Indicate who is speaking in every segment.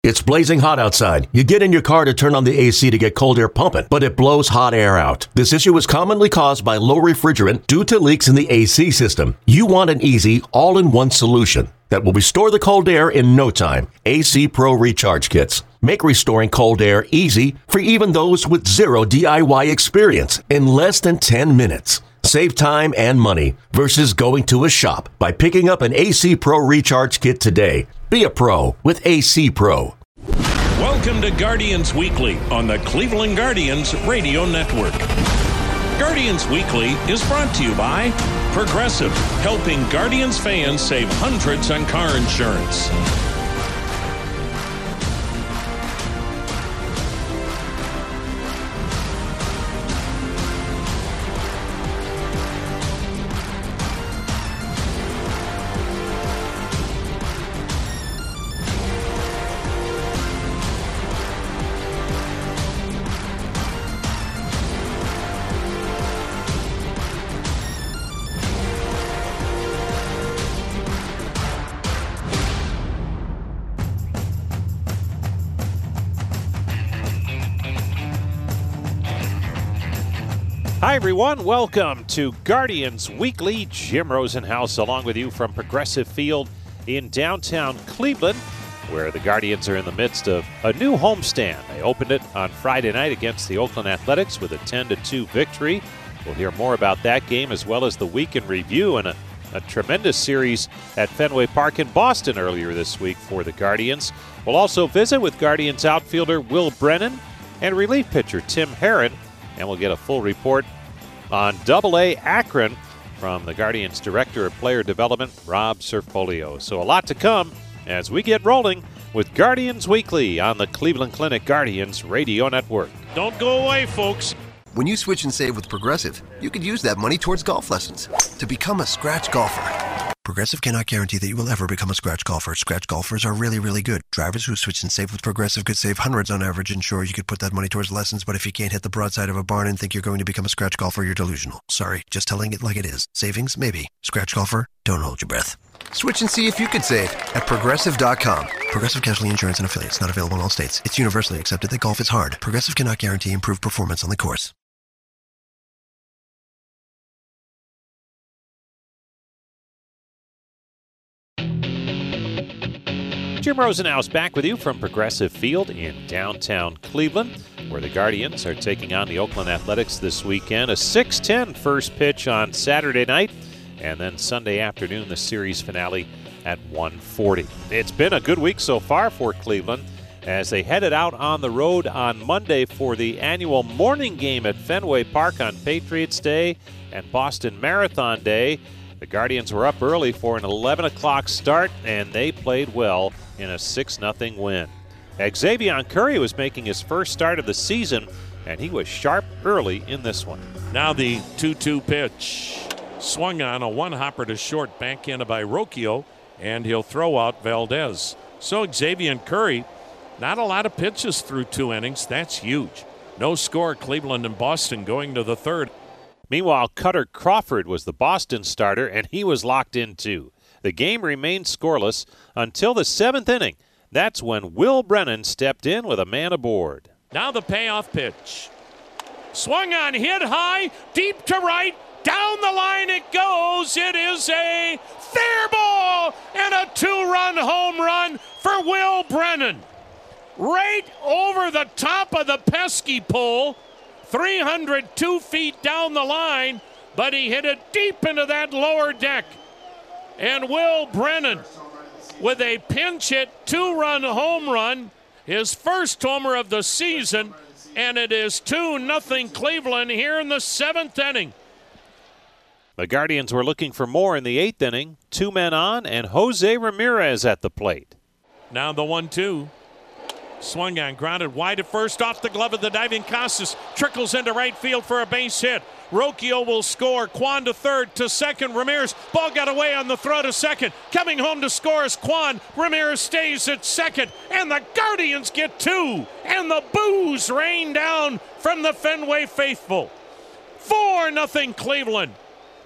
Speaker 1: It's blazing hot outside. You get in your car to turn on the AC to get cold air pumping, but it blows hot air out. This issue is commonly caused by low refrigerant due to leaks in the AC system. You want an easy, all-in-one solution that will restore the cold air in no time. AC Pro Recharge Kits make restoring cold air easy for even those with zero DIY experience in less than 10 minutes. Save time and money versus going to a shop by picking up an AC Pro Recharge Kit today. Be a pro with AC Pro.
Speaker 2: Welcome to Guardians Weekly on the Cleveland Guardians Radio Network. Guardians Weekly is brought to you by Progressive, helping Guardians fans save hundreds on car insurance.
Speaker 3: Hi, everyone. Welcome to Guardians Weekly. Jim Rosenhaus along with you from Progressive Field in downtown Cleveland, where the Guardians are in the midst of a new homestand. They opened it on Friday night against the Oakland Athletics with a 10-2 victory. We'll hear more about that game as well as the week in review and a tremendous series at Fenway Park in Boston earlier this week for the Guardians. We'll also visit with Guardians outfielder Will Brennan and relief pitcher Tim Herron, and we'll get a full report on AA Akron from the Guardians Director of Player Development, Rob Serfolio. So a lot to come as we get rolling with Guardians Weekly on the Cleveland Clinic Guardians Radio Network.
Speaker 2: Don't go away, folks.
Speaker 4: When you switch and save with Progressive, you could use that money towards golf lessons to become a scratch golfer. Progressive cannot guarantee that you will ever become a scratch golfer. Scratch golfers are really, really good. Drivers who switch and save with Progressive could save hundreds on average, and sure, you could put that money towards lessons, but if you can't hit the broadside of a barn and think you're going to become a scratch golfer, you're delusional. Sorry, just telling it like it is. Savings? Maybe. Scratch golfer? Don't hold your breath. Switch and see if you could save at Progressive.com. Progressive Casualty Insurance and Affiliates. Not available in all states. It's universally accepted that golf is hard. Progressive cannot guarantee improved performance on the course.
Speaker 3: Jim Rosenhaus back with you from Progressive Field in downtown Cleveland, where the Guardians are taking on the Oakland Athletics this weekend. A 6:10 first pitch on Saturday night, and then Sunday afternoon, the series finale at 1:40. It's been a good week so far for Cleveland as they headed out on the road on Monday for the annual morning game at Fenway Park on Patriots Day and Boston Marathon Day. The Guardians were up early for an 11 o'clock start, and they played well in a 6-0 win. Xzavion Curry was making his first start of the season, and he was sharp early in this one.
Speaker 2: Now the 2-2 pitch. Swung on a one-hopper to short, backhanded by Rocchio, and he'll throw out Valdez. So Xzavion Curry, not a lot of pitches through 2 innings. That's huge. No score, Cleveland and Boston going to the third.
Speaker 3: Meanwhile, Cutter Crawford was the Boston starter, and he was locked in too. The game remained scoreless until the 7th inning. That's when Will Brennan stepped in with a man aboard.
Speaker 2: Now the payoff pitch. Swung on, hit high, deep to right, down the line it goes. It is a fair ball and a 2-run home run for Will Brennan. Right over the top of the pesky pole. 302 feet down the line, but he hit it deep into that lower deck. And Will Brennan, with a pinch hit 2-run home run, his first homer of the season, and it is 2-0 Cleveland here in the 7th inning.
Speaker 3: The Guardians were looking for more in the 8th inning. 2 men on, and Jose Ramirez at the plate.
Speaker 2: Now the 1-2. Swung on, grounded wide at first, off the glove of the diving Casas. Trickles into right field for a base hit. Rocchio will score. Kwan to third, to second. Ramirez, ball got away on the throw to second. Coming home to score is Kwan. Ramirez stays at second, and the Guardians get 2. And the boos rain down from the Fenway faithful. 4-0 Cleveland.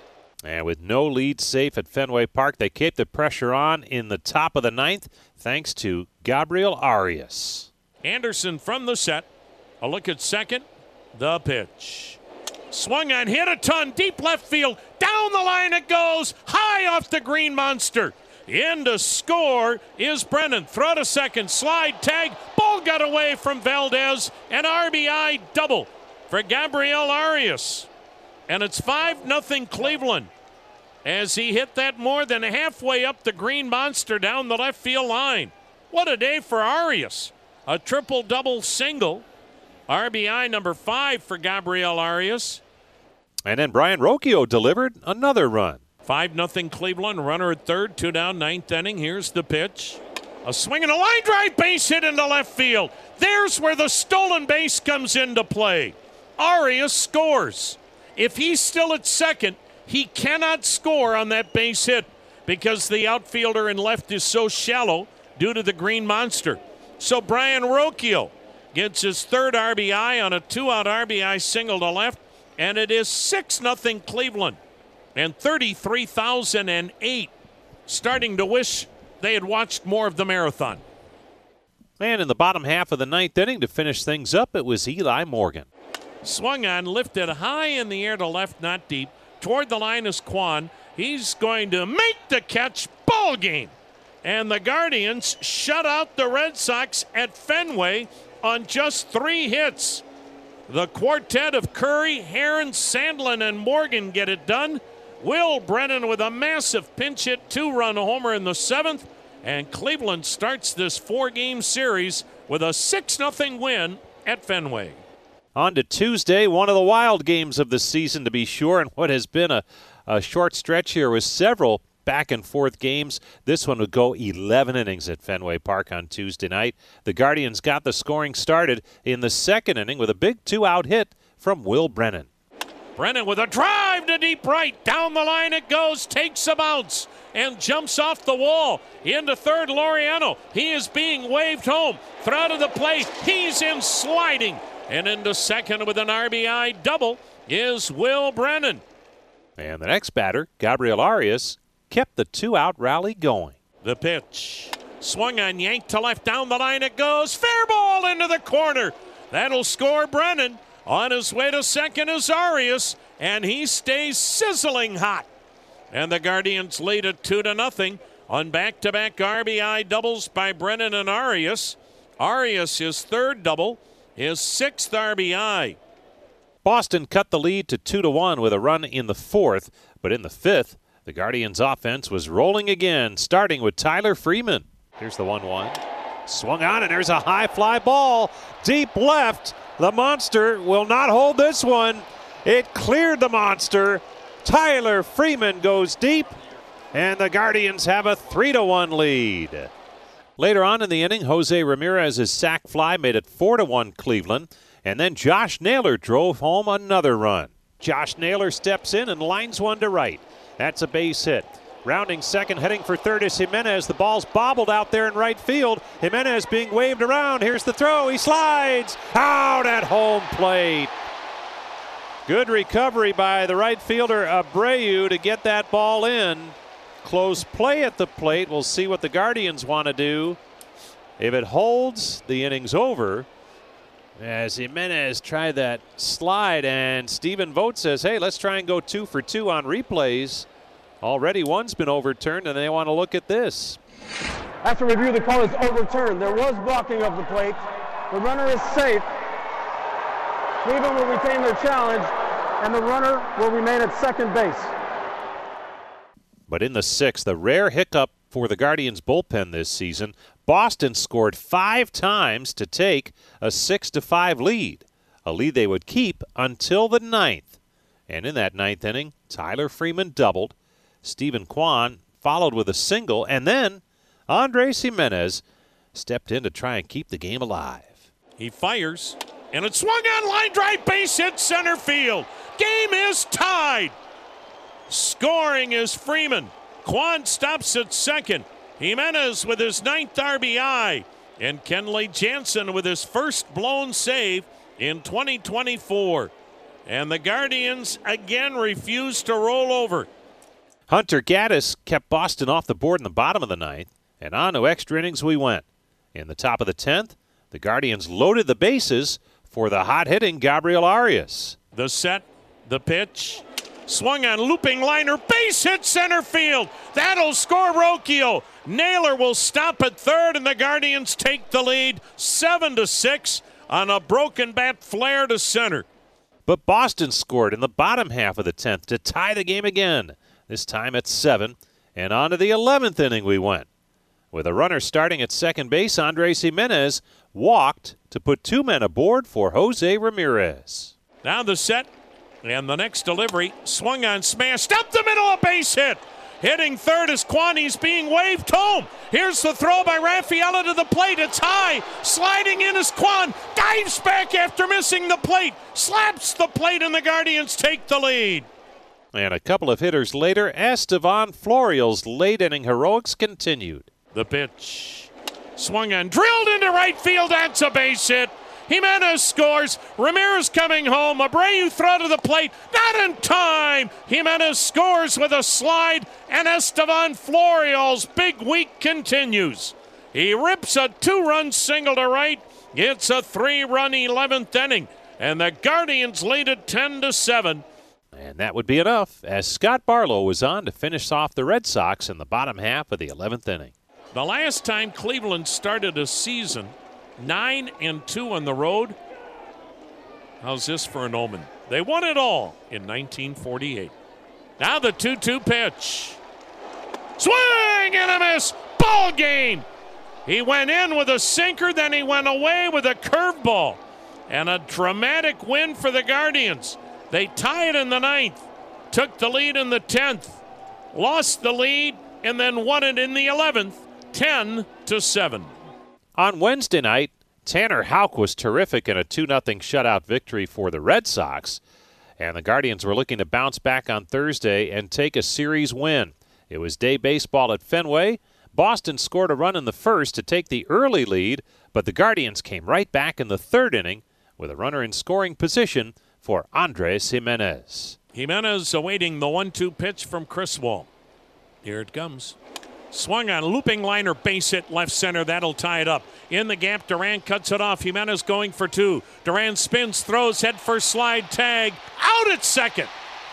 Speaker 3: And with no lead safe at Fenway Park, they kept the pressure on in the top of the ninth thanks to Gabriel Arias.
Speaker 2: Anderson from the set. A look at second. The pitch. Swung on, hit a ton, deep left field. Down the line it goes, high off the green monster. In to score is Brennan. Throw to second, slide, tag. Ball got away from Valdez. An RBI double for Gabriel Arias. And it's 5-0 Cleveland as he hit that more than halfway up the green monster down the left field line. What a day for Arias. A triple-double single. RBI number 5 for Gabriel Arias.
Speaker 3: And then Brian Rocchio delivered another run.
Speaker 2: 5-0 Cleveland. Runner at third. 2 down, ninth inning. Here's the pitch. A swing and a line drive, base hit into left field. There's where the stolen base comes into play. Arias scores. If he's still at second, he cannot score on that base hit because the outfielder in left is so shallow due to the green monster. So Brian Rocchio gets his third RBI on a 2-out RBI single to left, and it is 6-0 Cleveland. And 33,008 starting to wish they had watched more of the marathon.
Speaker 3: And in the bottom half of the ninth inning to finish things up, it was Eli Morgan.
Speaker 2: Swung on, lifted high in the air to left, not deep. Toward the line is Kwan. He's going to make the catch. Ball game. And the Guardians shut out the Red Sox at Fenway on just 3 hits. The quartet of Curry, Heron, Sandlin, and Morgan get it done. Will Brennan with a massive pinch hit 2-run homer in the 7th. And Cleveland starts this 4-game series with a 6-0 win at Fenway.
Speaker 3: On to Tuesday, one of the wild games of the season to be sure, and what has been a short stretch here with several back-and-forth games. This one would go 11 innings at Fenway Park on Tuesday night. The Guardians got the scoring started in the second inning with a big 2-out hit from Will Brennan.
Speaker 2: Brennan with a drive to deep right. Down the line it goes, takes a bounce, and jumps off the wall. Into third, Laureano. He is being waved home. Throw to the plate. He's in sliding. And into second with an RBI double is Will Brennan.
Speaker 3: And the next batter, Gabriel Arias, kept the 2-out rally going.
Speaker 2: The pitch. Swung on, yanked to left, down the line it goes. Fair ball into the corner. That'll score Brennan. On his way to second is Arias, and he stays sizzling hot. And the Guardians lead it 2-0 on back-to-back RBI doubles by Brennan and Arias. Arias, his third double, his 6th RBI.
Speaker 3: Boston cut the lead to 2-1 with a run in the 4th, but in the 5th, the Guardians' offense was rolling again, starting with Tyler Freeman. Here's the 1-1. Swung on, and there's a high fly ball. Deep left. The monster will not hold this one. It cleared the monster. Tyler Freeman goes deep, and the Guardians have a 3-1 lead. Later on in the inning, Jose Ramirez's sac fly made it 4-1 Cleveland, and then Josh Naylor drove home another run. Josh Naylor steps in and lines one to right. That's a base hit. Rounding second, heading for third is Jimenez. The ball's bobbled out there in right field. Jimenez being waved around. Here's the throw. He slides out at home plate. Good recovery by the right fielder Abreu to get that ball in. Close play at the plate. We'll see what the Guardians want to do. If it holds, the inning's over. As Jimenez tried that slide, and Stephen Vogt says, hey, let's try and go 2 for 2 on replays. Already one's been overturned, and they want to look at this.
Speaker 5: After review, the call is overturned. There was blocking of the plate. The runner is safe. Cleveland will retain their challenge, and the runner will remain at second base.
Speaker 3: But in the 6th, a rare hiccup for the Guardians bullpen this season, Boston scored 5 times to take a 6-5 lead, a lead they would keep until the 9th. And in that 9th inning, Tyler Freeman doubled, Stephen Kwan followed with a single, and then Andres Jimenez stepped in to try and keep the game alive.
Speaker 2: He fires, and it swung on, line drive, base hit center field. Game is tied. Scoring is Freeman. Kwan stops at second. Jimenez with his 9th RBI. And Kenley Jansen with his first blown save in 2024. And the Guardians again refuse to roll over.
Speaker 3: Hunter Gaddis kept Boston off the board in the bottom of the ninth, and on to extra innings we went. In the top of the 10th, the Guardians loaded the bases for the hot-hitting Gabriel Arias.
Speaker 2: The set, the pitch, swung on looping liner, base hit center field. That'll score Rocchio. Naylor will stop at third, and the Guardians take the lead 7-6 on a broken bat flare to center.
Speaker 3: But Boston scored in the bottom half of the 10th to tie the game again, this time at 7, and on to the 11th inning we went. With a runner starting at second base, Andres Gimenez walked to put two men aboard for Jose Ramirez.
Speaker 2: Now the set, and the next delivery, swung on, smashed up the middle, a base hit. Hitting third is Kwan. He's being waved home. Here's the throw by Raffaella to the plate. It's high. Sliding in is Kwan. Dives back after missing the plate. Slaps the plate, and the Guardians take the lead.
Speaker 3: And a couple of hitters later, Estevan Florial's late inning heroics continued.
Speaker 2: The pitch. Swung on, drilled into right field. That's a base hit. Gimenez scores. Ramirez coming home. Abreu throw to the plate. Not in time. Gimenez scores with a slide, and Estevan Florial's big week continues. He rips a 2-run single to right. It's a 3-run 11th inning, and the Guardians lead it 10-7.
Speaker 3: And that would be enough, as Scott Barlow was on to finish off the Red Sox in the bottom half of the 11th inning.
Speaker 2: The last time Cleveland started a season 9-2 on the road. How's this for an omen? They won it all in 1948. Now the 2-2 pitch. Swing and a miss. Ball game. He went in with a sinker, then he went away with a curveball. And a dramatic win for the Guardians. They tie it in the 9th, took the lead in the 10th, lost the lead, and then won it in the 11th, 10-7.
Speaker 3: On Wednesday night, Tanner Houck was terrific in a 2-0 shutout victory for the Red Sox, and the Guardians were looking to bounce back on Thursday and take a series win. It was day baseball at Fenway. Boston scored a run in the first to take the early lead, but the Guardians came right back in the third inning with a runner in scoring position for Andres Gimenez.
Speaker 2: Gimenez awaiting the 1-2 pitch from Chris Wall. Here it comes. Swung on, looping liner, base hit left center. That'll tie it up. In the gap, Duran cuts it off. Gimenez going for 2. Duran spins, throws, head first slide, tag, out at second.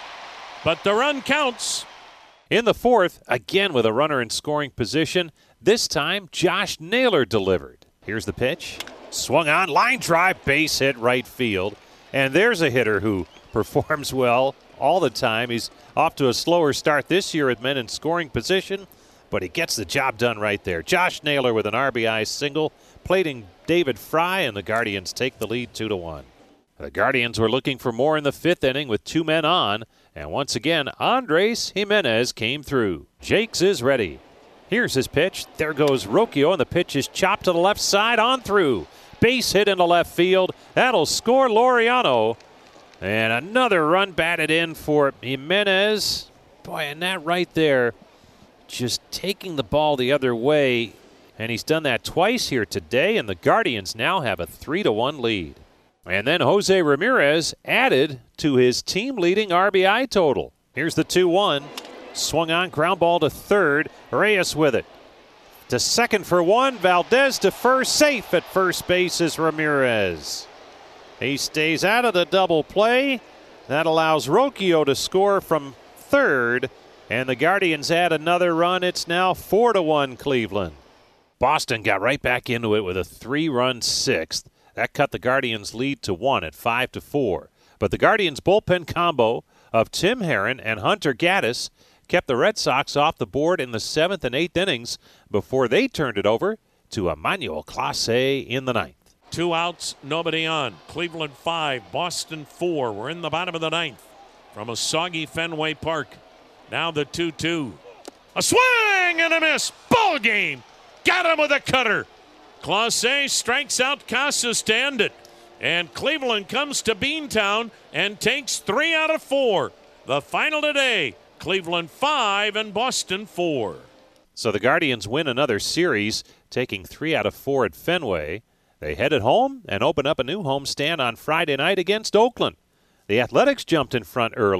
Speaker 2: But the run counts.
Speaker 3: In the fourth, again with a runner in scoring position, this time Josh Naylor delivered. Here's the pitch. Swung on, line drive, base hit right field. And there's a hitter who performs well all the time. He's off to a slower start this year with men in scoring position, but he gets the job done right there. Josh Naylor with an RBI single, plating David Fry, and the Guardians take the lead 2-1. The Guardians were looking for more in the fifth inning with 2 men on, and once again, Andres Gimenez came through. Jakes is ready. Here's his pitch. There goes Rocchio, and the pitch is chopped to the left side on through. Base hit into left field. That'll score Laureano. And another run batted in for Gimenez. Boy, and that right there, just taking the ball the other way. And he's done that twice here today, and the Guardians now have a 3-1 lead. And then Jose Ramirez added to his team-leading RBI total. Here's the 2-1. Swung on, ground ball to third. Reyes with it. To second for 1. Valdez to first. Safe at first base is Ramirez. He stays out of the double play. That allows Rocchio to score from third. And the Guardians add another run. It's now 4-1 Cleveland. Boston got right back into it with a 3-run sixth. That cut the Guardians' lead to 1 at 5-4. But the Guardians' bullpen combo of Tim Herrin and Hunter Gaddis kept the Red Sox off the board in the 7th and 8th innings before they turned it over to Emmanuel Clase in the 9th.
Speaker 2: 2 outs, nobody on. Cleveland 5, Boston 4. We're in the bottom of the 9th from a soggy Fenway Park. Now the 2-2. A swing and a miss. Ball game. Got him with a cutter. Clase strikes out Casas to end it. And Cleveland comes to Beantown and takes 3 out of 4. The final today, Cleveland 5 and Boston 4.
Speaker 3: So the Guardians win another series, taking 3 out of 4 at Fenway. They headed home and open up a new homestand on Friday night against Oakland. The Athletics jumped in front early,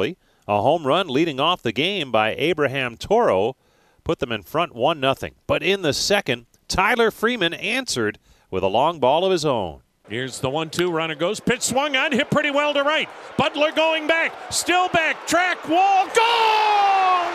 Speaker 3: A home run leading off the game by Abraham Toro put them in front 1-0. But in the second, Tyler Freeman answered with a long ball of his own.
Speaker 2: Here's the 1-2, runner goes, pitch swung on, hit pretty well to right. Butler going back, still back, track, wall, gone!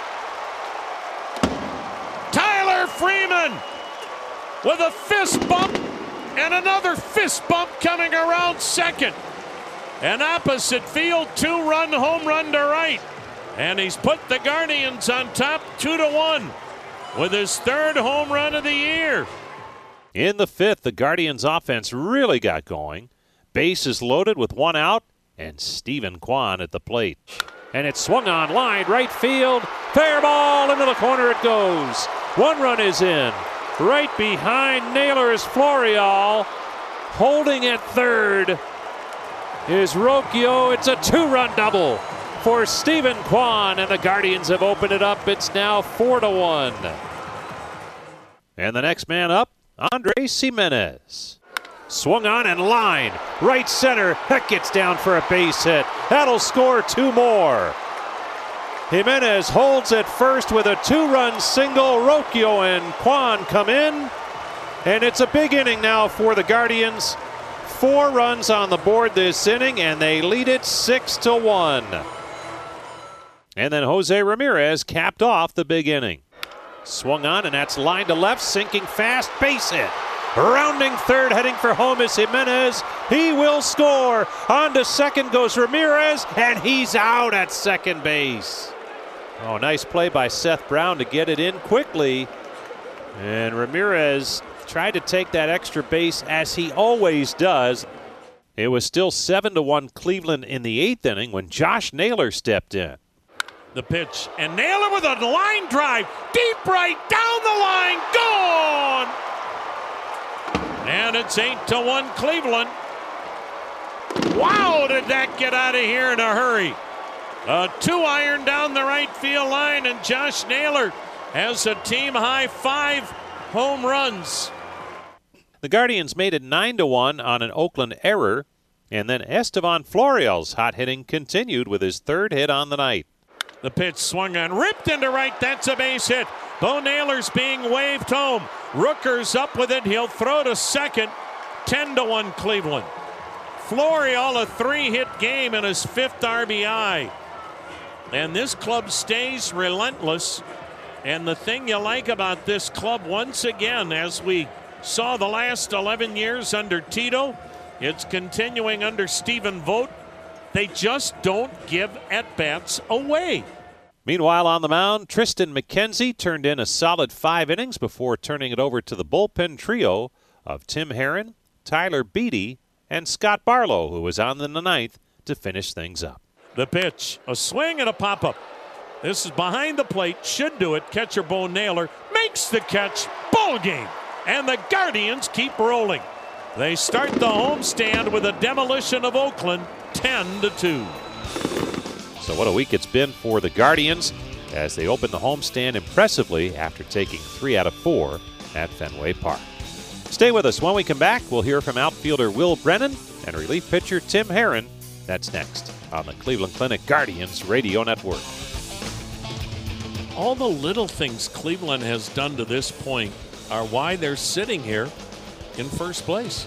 Speaker 2: Tyler Freeman with a fist bump and another fist bump coming around second. An opposite field 2-run home run to right. And he's put the Guardians on top 2-1 with his third home run of the year.
Speaker 3: In the fifth, the Guardians offense really got going. Bases loaded with one out, and Stephen Kwan at the plate. And it's swung on line, right field. Fair ball, into the corner it goes. One run is in. Right behind Naylor is Florial. Holding at third is Rocchio. It's a 2-run double for Stephen Kwan, and the Guardians have opened it up. It's now 4-1. And the next man up, Andres Gimenez. Swung on and line. Right center. That gets down for a base hit. That'll score 2 more. Gimenez holds at first with a 2-run single. Rocchio and Kwan come in. And it's a big inning now for the Guardians. 4 runs on the board this inning, and they lead it 6-1. And then Jose Ramirez capped off the big inning. Swung on, and that's line to left, sinking fast, base hit. Rounding third, heading for home is Gimenez. He will score. On to second goes Ramirez, and he's out at second base. Oh, nice play by Seth Brown to get it in quickly. And Ramirez tried to take that extra base as he always does. It was still 7-1 Cleveland in the 8th inning when Josh Naylor stepped in.
Speaker 2: The pitch, and Naylor with a line drive, deep right, down the line, gone! And it's 8-1 Cleveland. Wow, did that get out of here in a hurry. A 2-iron down the right field line, and Josh Naylor has a team-high 5 home runs.
Speaker 3: The Guardians made it 9-1 on an Oakland error, and then Estevan Florial's hot hitting continued with his 3rd hit on the night.
Speaker 2: The pitch swung on, ripped into right. That's a base hit. Bo Naylor's being waved home. Rooker's up with it. He'll throw to second. 10-1 Cleveland. Florial, a 3-hit game and his 5th RBI. And this club stays relentless. And the thing you like about this club, once again, as we saw the last 11 years under Tito, it's continuing under Stephen Vogt. They just don't give at-bats away.
Speaker 3: Meanwhile, on the mound, Triston McKenzie turned in a solid 5 innings before turning it over to the bullpen trio of Tim Herrin, Tyler Beede, and Scott Barlow, who was on in the 9th to finish things up.
Speaker 2: The pitch, a swing and a pop-up. This is behind the plate, should do it. Catcher Bo Naylor makes the catch, ball game. And the Guardians keep rolling. They start the homestand with a demolition of Oakland, 10-2.
Speaker 3: So what a week it's been for the Guardians as they open the homestand impressively after taking 3 out of 4 at Fenway Park. Stay with us. When we come back, we'll hear from outfielder Will Brennan and relief pitcher Tim Herrin. That's next on the Cleveland Clinic Guardians Radio Network.
Speaker 2: All the little things Cleveland has done to this point are why they're sitting here in first place.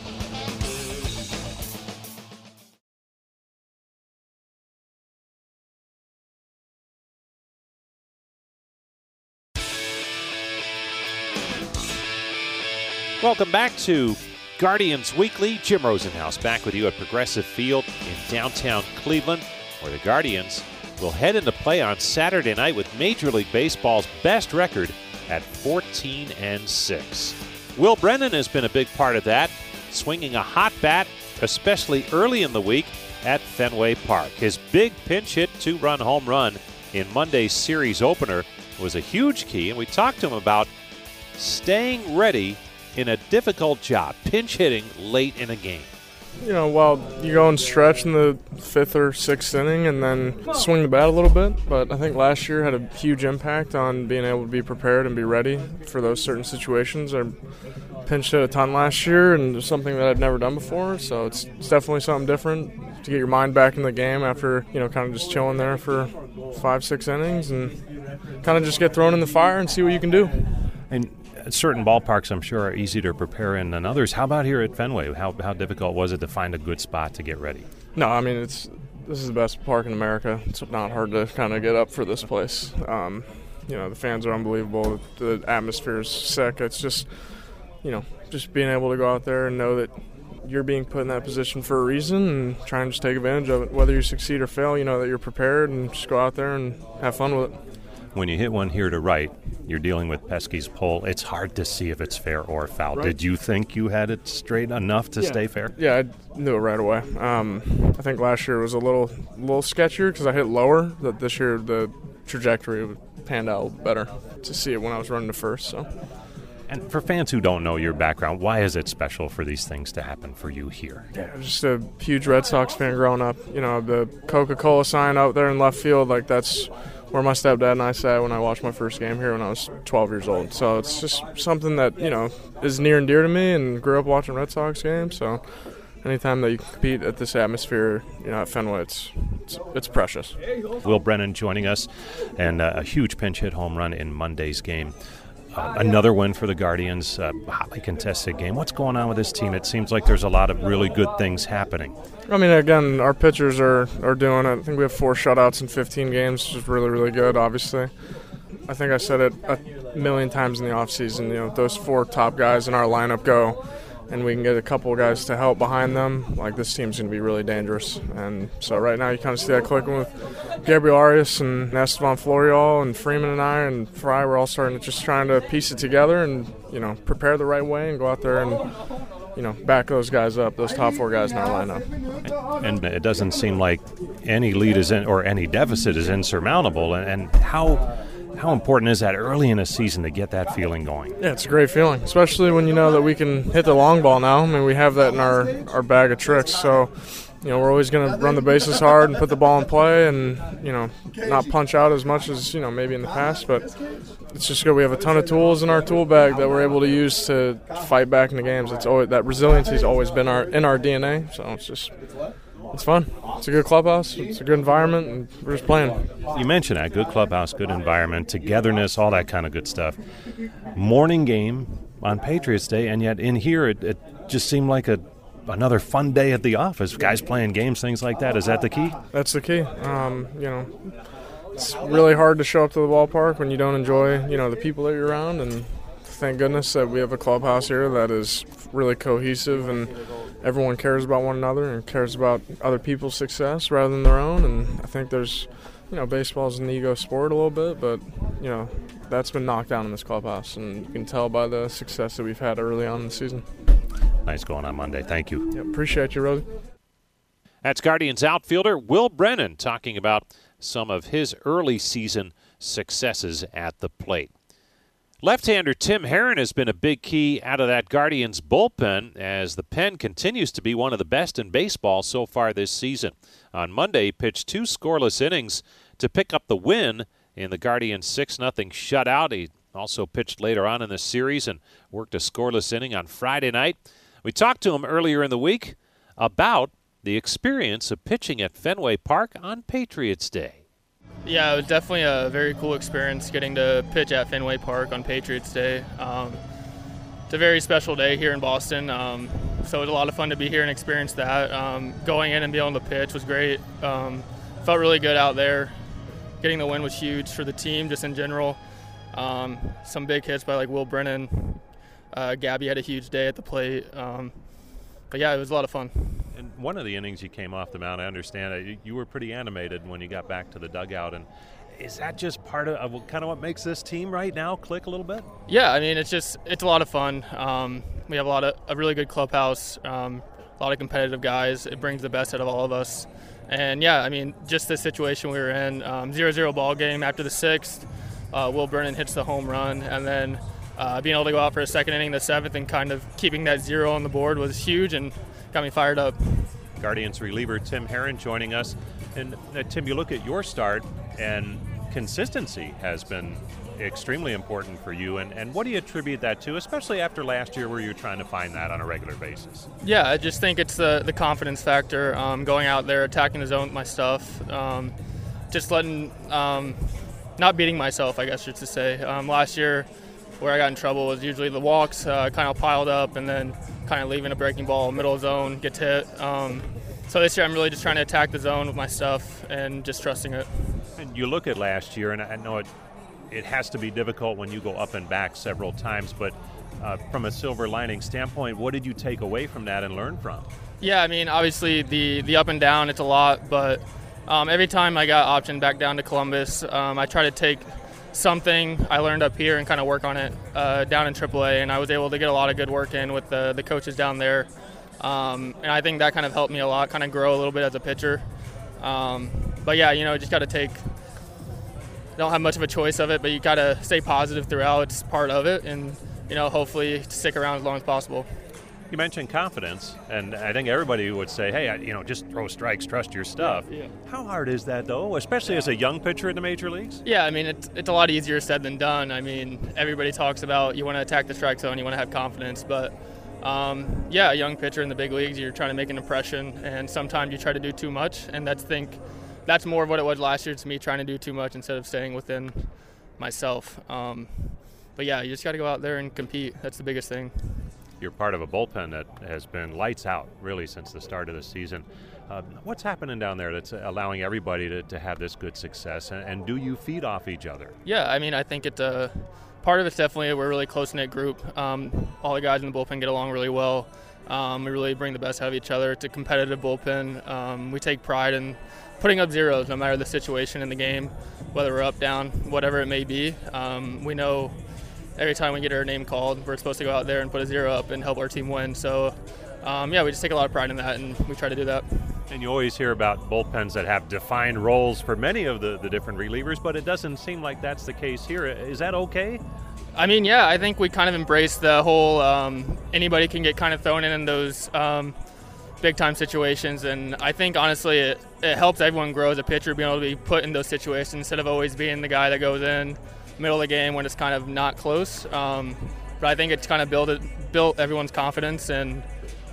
Speaker 3: Welcome back to Guardians Weekly. Jim Rosenhaus back with you at Progressive Field in downtown Cleveland, where the Guardians will head into play on Saturday night with Major League Baseball's best record at 14-6. Will Brennan has been a big part of that, swinging a hot bat, especially early in the week at Fenway Park. His big pinch hit 2-run home run in Monday's series opener was a huge key, and we talked to him about staying ready in a difficult job, pinch hitting late in a game.
Speaker 6: You know, while you go and stretch in the 5th or 6th inning and then swing the bat a little bit. But I think last year had a huge impact on being able to be prepared and be ready for those certain situations. I pinched hit a ton last year, and it's something that I've never done before, so it's definitely something different. to get your mind back in the game after, kind of just chilling there for 5-6 innings and kind of just get thrown in the fire and see what you can do.
Speaker 3: And certain ballparks, I'm sure, are easy to prepare in than others. How about here at Fenway? How difficult was it to find a good spot to get ready?
Speaker 6: No, I mean, this is the best park in America. It's not hard to kind of get up for this place. The fans are unbelievable. The atmosphere is sick. It's just, just being able to go out there and know that you're being put in that position for a reason and try and just take advantage of it. Whether you succeed or fail, you know that you're prepared and just go out there and have fun with it.
Speaker 3: When you hit one here to right, you're dealing with Pesky's pole. It's hard to see if it's fair or foul. Right. Did you think you had it straight enough to stay fair?
Speaker 6: Yeah, I knew it right away. I think last year was a little sketchier because I hit lower. That this year the trajectory panned out better to see it when I was running to first. So.
Speaker 3: And for fans who don't know your background, why is it special for these things to happen for you here?
Speaker 6: Yeah, I'm just a huge Red Sox fan growing up. The Coca-Cola sign out there in left field, that's where my stepdad and I sat when I watched my first game here when I was 12 years old. So it's just something that, is near and dear to me, and grew up watching Red Sox games. So anytime that you compete at this atmosphere, at Fenway, it's precious.
Speaker 3: Will Brennan joining us, and a huge pinch hit home run in Monday's game. Another win for the Guardians, hotly contested game. What's going on with this team? It seems like there's a lot of really good things happening.
Speaker 6: I mean, again, our pitchers are doing it. I think we have 4 shutouts in 15 games, which is really, really good, obviously. I think I said it a million times in the offseason. Those 4 top guys in our lineup go, and we can get a couple guys to help behind them. This team's going to be really dangerous. And so right now you kind of see that clicking with Gabriel Arias and Esteban Florial and Freeman and I and Fry. We're all starting to just trying to piece it together and, prepare the right way and go out there and, back those guys up, those top 4 guys in our lineup.
Speaker 3: And it doesn't seem like any lead is in, or any deficit is insurmountable. And how important is that early in a season to get that feeling going?
Speaker 6: Yeah, it's a great feeling, especially when you know that we can hit the long ball now. I mean, we have that in our bag of tricks. So, we're always going to run the bases hard and put the ball in play and, not punch out as much as, maybe in the past. But it's just good. We have a ton of tools in our tool bag that we're able to use to fight back in the games. It's always, that resiliency has always been in our DNA. So it's fun. It's a good clubhouse. It's a good environment, and we're just playing.
Speaker 3: You mentioned that. Good clubhouse, good environment, togetherness, all that kind of good stuff. Morning game on Patriots Day, and yet in here it just seemed like another fun day at the office. Guys playing games, things like that. Is that the key?
Speaker 6: That's the key. It's really hard to show up to the ballpark when you don't enjoy, the people that you're around, and thank goodness that we have a clubhouse here that is really cohesive and everyone cares about one another and cares about other people's success rather than their own. And I think there's, baseball's an ego sport a little bit, but, that's been knocked down in this clubhouse, and you can tell by the success that we've had early on in the season.
Speaker 3: Nice going on Monday. Thank you.
Speaker 6: Yeah, appreciate you, Rosie.
Speaker 3: That's Guardians outfielder Will Brennan talking about some of his early season successes at the plate. Left-hander Tim Herrin has been a big key out of that Guardians bullpen as the pen continues to be one of the best in baseball so far this season. On Monday, he pitched 2 scoreless innings to pick up the win in the Guardians' 6-0 shutout. He also pitched later on in the series and worked a scoreless inning on Friday night. We talked to him earlier in the week about the experience of pitching at Fenway Park on Patriots Day.
Speaker 7: Yeah, it was definitely a very cool experience getting to pitch at Fenway Park on Patriots Day. It's a very special day here in Boston, so it was a lot of fun to be here and experience that. Going in and being able to pitch was great. Felt really good out there. Getting the win was huge for the team just in general. Some big hits by Will Brennan. Gabby had a huge day at the plate. But yeah, it was a lot of fun.
Speaker 3: And one of the innings you came off the mound, I understand you were pretty animated when you got back to the dugout. And is that just part of kind of what makes this team right now click a little bit?
Speaker 7: Yeah, I mean, it's a lot of fun. We have a really good clubhouse, a lot of competitive guys. It brings the best out of all of us. And yeah, I mean, just the situation we were in, 0-0 ball game after the 6th, Will Brennan hits the home run, and then being able to go out for a second inning in the 7th and kind of keeping that 0 on the board was huge and got me fired up.
Speaker 3: Guardians reliever Tim Herrin joining us. And Tim, you look at your start, and consistency has been extremely important for you. And what do you attribute that to, especially after last year where you're trying to find that on a regular basis?
Speaker 7: Yeah, I just think it's the confidence factor, going out there, attacking the zone with my stuff, just letting, not beating myself, I guess just to say. Last year where I got in trouble was usually the walks kind of piled up and then kind of leaving a breaking ball, middle zone, gets hit. So this year I'm really just trying to attack the zone with my stuff and just trusting it.
Speaker 3: And you look at last year, and I know it has to be difficult when you go up and back several times, but from a silver lining standpoint, what did you take away from that and learn from?
Speaker 7: Yeah, I mean, obviously the up and down, it's a lot, but every time I got optioned back down to Columbus, I try to take something I learned up here and kind of work on it down in AAA, and I was able to get a lot of good work in with the coaches down there. And I think that kind of helped me a lot, kind of grow a little bit as a pitcher. But yeah, just got to don't have much of a choice of it, but you got to stay positive throughout. It's part of it, and, hopefully stick around as long as possible.
Speaker 3: You mentioned confidence, and I think everybody would say, hey, just throw strikes, trust your stuff. Yeah. How hard is that, though, especially as a young pitcher in the major leagues?
Speaker 7: Yeah, I mean, it's a lot easier said than done. I mean, everybody talks about you want to attack the strike zone, you want to have confidence, but a young pitcher in the big leagues, you're trying to make an impression, and sometimes you try to do too much, and that's more of what it was last year. It's me trying to do too much instead of staying within myself. But yeah, you just got to go out there and compete. That's the biggest thing.
Speaker 3: You're part of a bullpen that has been lights out, really, since the start of the season. What's happening down there that's allowing everybody to have this good success, and do you feed off each other?
Speaker 7: Yeah, I mean, I think part of it's definitely we're a really close-knit group. All the guys in the bullpen get along really well. We really bring the best out of each other. It's a competitive bullpen. We take pride in putting up zeros no matter the situation in the game, whether we're up, down, whatever it may be. We know every time we get our name called, we're supposed to go out there and put a zero up and help our team win. So, we just take a lot of pride in that, and we try to do that.
Speaker 3: And you always hear about bullpens that have defined roles for many of the different relievers, but it doesn't seem like that's the case here. Is that okay?
Speaker 7: I mean, yeah, I think we kind of embrace the whole anybody can get kind of thrown in those big-time situations, and I think, honestly, it helps everyone grow as a pitcher, being able to be put in those situations instead of always being the guy that goes in middle of the game when it's kind of not close. But I think it's kind of built everyone's confidence, and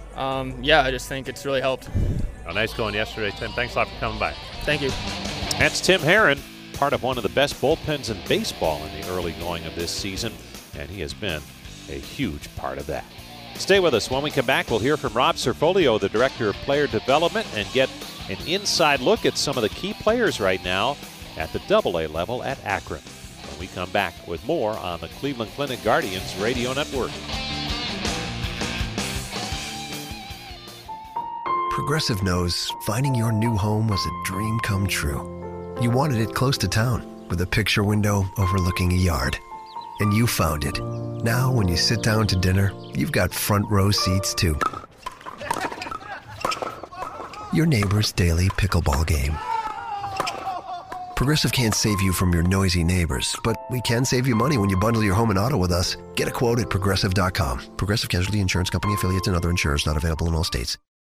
Speaker 7: I just think it's really helped.
Speaker 3: Well, nice going yesterday, Tim. Thanks a lot for coming by.
Speaker 7: Thank you.
Speaker 3: That's Tim Herrin, part of one of the best bullpens in baseball in the early going of this season, and he has been a huge part of that. Stay with us. When we come back, we'll hear from Rob Cerfolio, the Director of Player Development, and get an inside look at some of the key players right now at the AA level at Akron. When we come back with more on the Cleveland Clinic Guardians Radio Network.
Speaker 4: Progressive knows finding your new home was a dream come true. You wanted it close to town, with a picture window overlooking a yard. And you found it. Now, when you sit down to dinner, you've got front row seats too. Your neighbor's daily pickleball game. Progressive can't save you from your noisy neighbors, but we can save you money when you bundle your home and auto with us. Get a quote at Progressive.com. Progressive Casualty Insurance Company affiliates and other insurers not available in all states.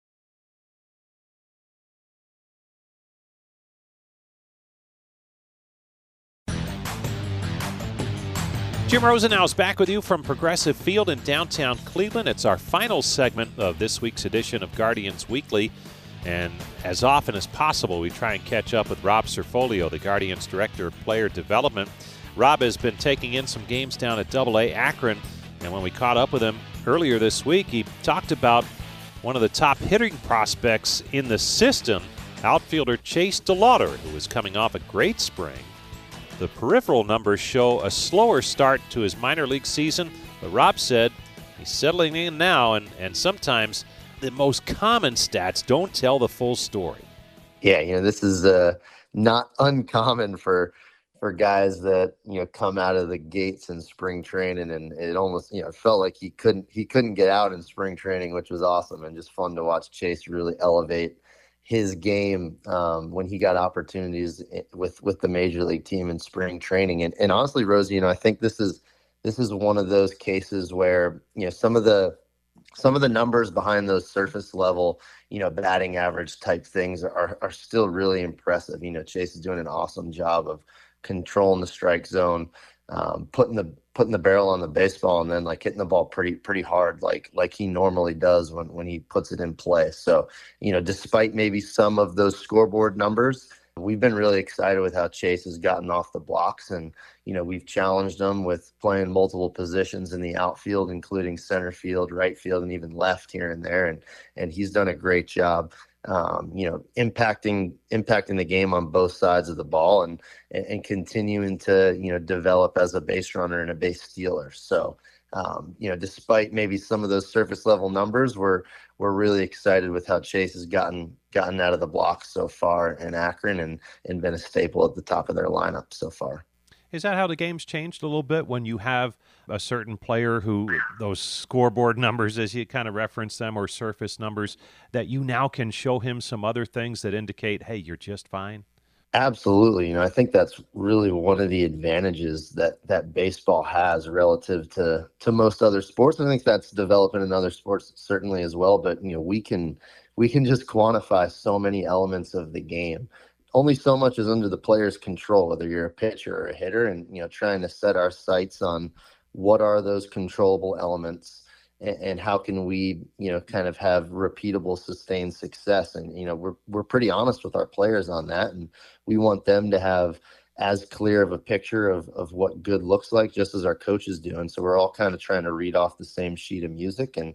Speaker 3: Jim Rosenau is back with you from Progressive Field in downtown Cleveland. It's our final segment of this week's edition of Guardians Weekly. And as often as possible, we try and catch up with Rob Cerfolio, the Guardians Director of Player Development. Rob has been taking in some games down at AA Akron. And when we caught up with him earlier this week, he talked about one of the top hitting prospects in the system, outfielder Chase DeLauder, who was coming off a great spring. The peripheral numbers show a slower start to his minor league season, but Rob said he's settling in now, and sometimes the most common stats don't tell the full story.
Speaker 8: Yeah, this is not uncommon for guys that come out of the gates in spring training, and it almost felt like he couldn't get out in spring training, which was awesome and just fun to watch Chase really elevate his game when he got opportunities with the major league team in spring training. And honestly, Rosie, I think this is one of those cases where some of the numbers behind those surface level batting average type things are still really impressive. Chase is doing an awesome job of controlling the strike zone. putting the barrel on the baseball and then like hitting the ball pretty hard, like he normally does when he puts it in play. So, despite maybe some of those scoreboard numbers, we've been really excited with how Chase has gotten off the blocks, and we've challenged him with playing multiple positions in the outfield, including center field, right field, and even left here and there, and he's done a great job. Impacting the game on both sides of the ball and continuing to, develop as a base runner and a base stealer. So, despite maybe some of those surface level numbers, we're really excited with how Chase has gotten out of the blocks so far in Akron and been a staple at the top of their lineup so far.
Speaker 3: Is that how the game's changed a little bit when you have a certain player who those scoreboard numbers, as you kind of reference them, or surface numbers, that you now can show him some other things that indicate, hey, you're just fine?
Speaker 8: Absolutely. I think that's really one of the advantages that baseball has relative to most other sports. I think that's developing in other sports certainly as well. But, we can just quantify so many elements of the game. Only so much is under the player's control, whether you're a pitcher or a hitter, and, trying to set our sights on what are those controllable elements and how can we, kind of have repeatable, sustained success. And, we're pretty honest with our players on that. And we want them to have as clear of a picture of what good looks like, just as our coaches do. And so we're all kind of trying to read off the same sheet of music. And,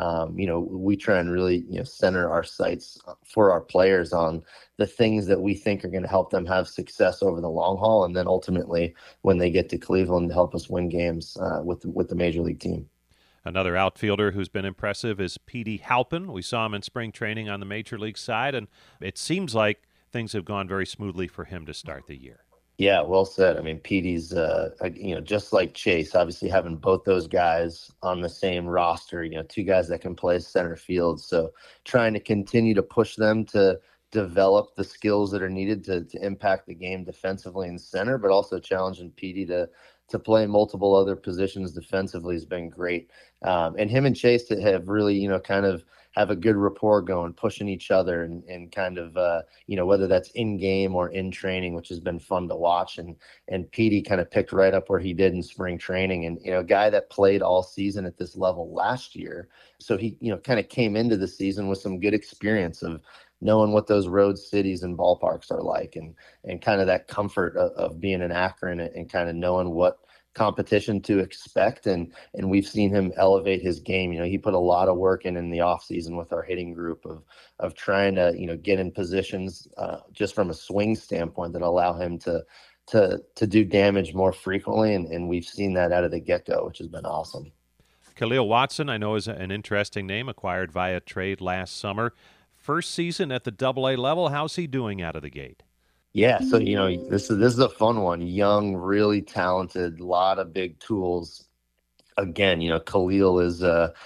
Speaker 8: we try and really, center our sights for our players on the things that we think are going to help them have success over the long haul. And then ultimately, when they get to Cleveland, help us win games with the major league team.
Speaker 3: Another outfielder who's been impressive is Petey Halpin. We saw him in spring training on the major league side, and it seems like things have gone very smoothly for him to start the year.
Speaker 8: Yeah, well said. I mean, Petey's, just like Chase, obviously having both those guys on the same roster, two guys that can play center field. So trying to continue to push them to develop the skills that are needed to impact the game defensively in center, but also challenging Petey to play multiple other positions defensively has been great. And him and Chase have really, kind of have a good rapport going, pushing each other and kind of, whether that's in game or in training, which has been fun to watch. And Petey kind of picked right up where he did in spring training, and, a guy that played all season at this level last year. So he, kind of came into the season with some good experience of knowing what those road cities and ballparks are like, and kind of that comfort of being in Akron and kind of knowing what competition to expect. And we've seen him elevate his game. He put a lot of work in the off season with our hitting group of trying to, get in positions just from a swing standpoint that allow him to do damage more frequently. And we've seen that out of the get-go, which has been awesome.
Speaker 3: Khalil Watson, I know, is an interesting name, acquired via trade last summer. First season at the AA level. How's he doing out of the gate?
Speaker 8: Yeah, so this is a fun one. Young, really talented, lot of big tools. Again, Khalil is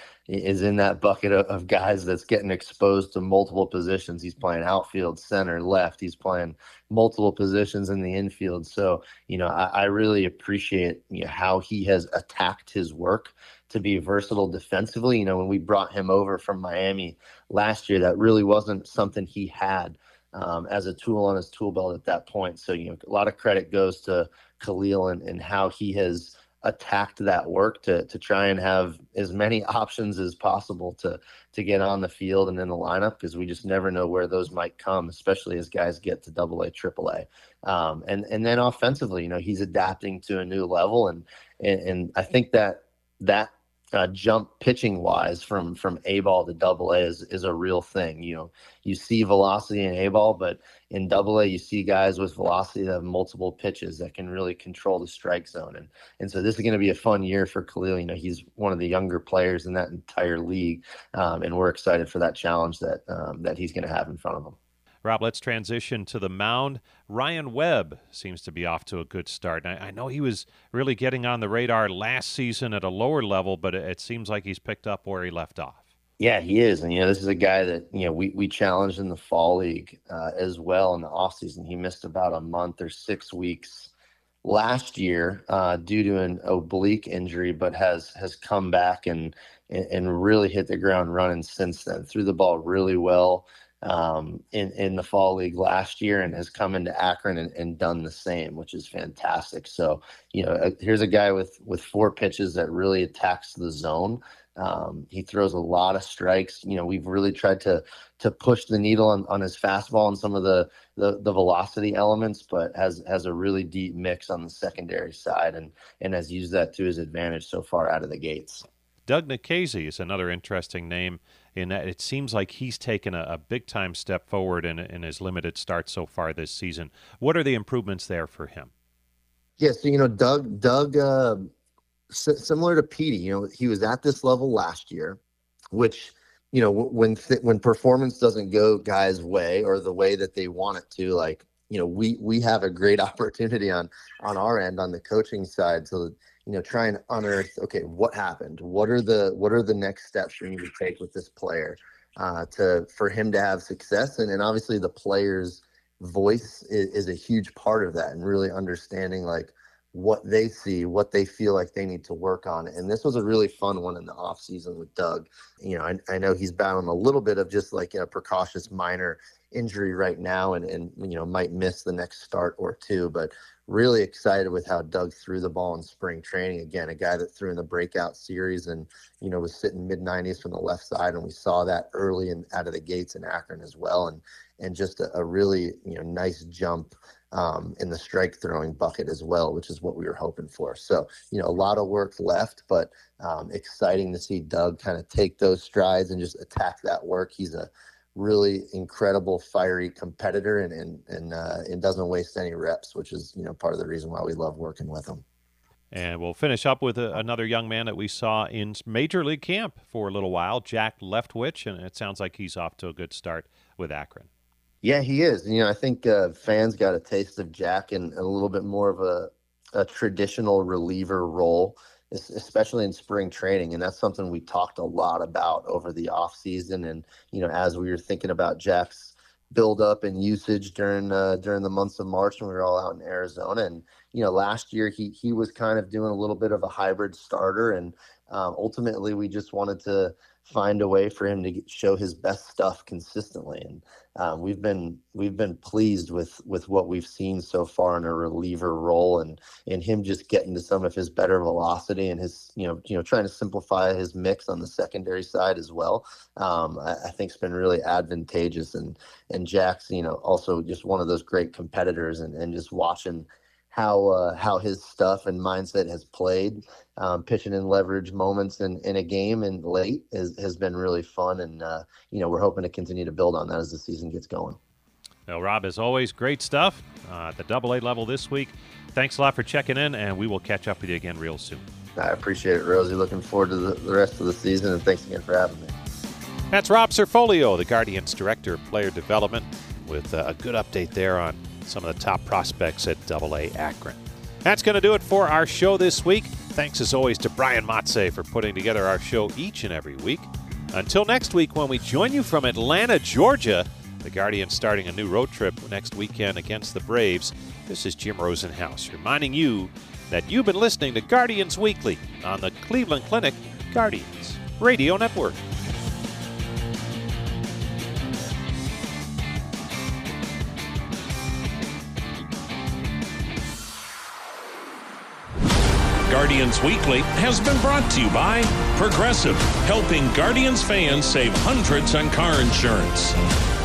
Speaker 8: in that bucket of guys that's getting exposed to multiple positions. He's playing outfield, center, left. He's playing multiple positions in the infield. So, I really appreciate how he has attacked his work to be versatile defensively. When we brought him over from Miami last year, that really wasn't something he had as a tool on his tool belt at that point. So, a lot of credit goes to Khalil and how he has attacked that work to try and have as many options as possible to get on the field and in the lineup, because we just never know where those might come, especially as guys get to AA, AAA. And then offensively, he's adapting to a new level. And I think that jump pitching wise from A ball to AA is a real thing. You see velocity in A ball, but in AA you see guys with velocity that have multiple pitches that can really control the strike zone. And so this is going to be a fun year for Khalil. He's one of the younger players in that entire league, and we're excited for that challenge that he's going to have in front of him.
Speaker 3: Rob, let's transition to the mound. Ryan Webb seems to be off to a good start. I know he was really getting on the radar last season at a lower level, but it seems like he's picked up where he left off.
Speaker 8: Yeah, he is. And, this is a guy that, we challenged in the fall league as well in the offseason. He missed about a month or 6 weeks last year due to an oblique injury, but has come back and really hit the ground running since then. Threw the ball really well. in the fall league last year and has come into Akron and done the same, which is fantastic. So, here's a guy with 4 pitches that really attacks the zone. He throws a lot of strikes. We've really tried to push the needle on his fastball and some of the velocity elements, but has a really deep mix on the secondary side and has used that to his advantage so far out of the gates.
Speaker 3: Doug Nikhazy is another interesting name in that it seems like he's taken a big-time step forward in his limited start so far this season. What are the improvements there for him?
Speaker 8: Yeah, so, Doug similar to Petey, he was at this level last year, which, when performance doesn't go guys' way or the way that they want it to, like, we have a great opportunity on our end, on the coaching side, to try and unearth, okay, what happened? What are the next steps we need to take with this player for him to have success? And obviously the player's voice is a huge part of that, and really understanding like what they see, what they feel like they need to work on. And this was a really fun one in the off season with Doug. I know he's battling a little bit of just like a precautious minor injury right now and might miss the next start or two, but really excited with how Doug threw the ball in spring training. Again, a guy that threw in the breakout series and, was sitting mid-90s from the left side. And we saw that early and out of the gates in Akron as well. And just a really, nice jump in the strike throwing bucket as well, which is what we were hoping for. So, a lot of work left, but exciting to see Doug kind of take those strides and just attack that work. He's a really incredible, fiery competitor and doesn't waste any reps, which is, part of the reason why we love working with him.
Speaker 3: And we'll finish up with another young man that we saw in Major League Camp for a little while, Jack Leftwich, and it sounds like he's off to a good start with Akron.
Speaker 8: Yeah, he is. I think fans got a taste of Jack in a little bit more of a traditional reliever role, especially in spring training. And that's something we talked a lot about over the off season. And, as we were thinking about Jack's build up and usage during the months of March when we were all out in Arizona. And, last year he was kind of doing a little bit of a hybrid starter. And ultimately we just wanted to find a way for him to show his best stuff consistently. And we've been pleased with what we've seen so far in a reliever role and him just getting to some of his better velocity and his, trying to simplify his mix on the secondary side as well. I think it's been really advantageous and Jack's, also just one of those great competitors and just watching how his stuff and mindset has played, pitching in leverage moments in a game and late has been really fun. And, we're hoping to continue to build on that as the season gets going.
Speaker 3: Well, Rob, as always, great stuff at the AA level this week. Thanks a lot for checking in, and we will catch up with you again real soon.
Speaker 8: I appreciate it, Rosie. Looking forward to the rest of the season, and thanks again for having me.
Speaker 3: That's Rob Cerfolio, the Guardians Director of Player Development, with a good update there on some of the top prospects at AA Akron. That's going to do it for our show this week. Thanks as always to Brian Matze for putting together our show each and every week. Until next week when we join you from Atlanta, Georgia, the Guardians starting a new road trip next weekend against the Braves. This is Jim Rosenhaus reminding you that you've been listening to Guardians Weekly on the Cleveland Clinic Guardians Radio Network.
Speaker 2: Guardians Weekly has been brought to you by Progressive, helping Guardians fans save hundreds on car insurance.